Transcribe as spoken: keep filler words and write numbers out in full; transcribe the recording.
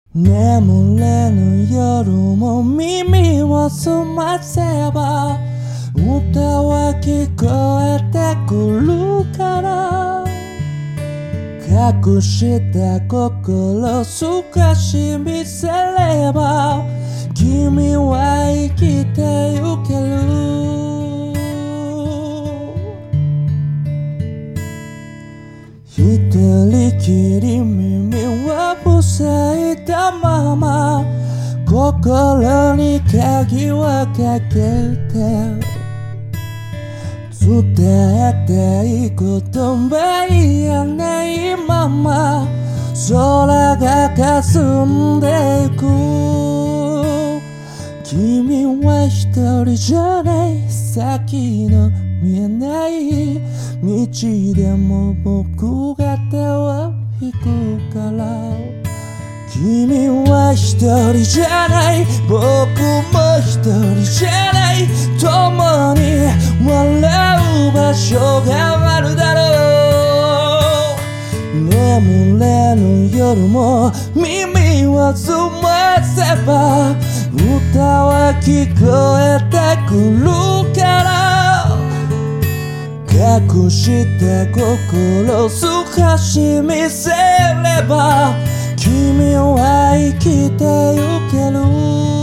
眠れぬ夜も耳を澄ませば歌は聞こえてくるから隠した心少し見せれば君は生きてゆける一人きり耳は塞いだまま心に鍵をかけて伝えたい言葉言えないまま空が霞んでいく君は一人じゃない先の見えない道でも僕が手を引くから君は一人じゃない僕も一人じゃない共に笑う場所があるだろう眠れぬ夜も耳を澄ませば歌は聞こえてくるから隠した心少し見せれば君は生きてゆける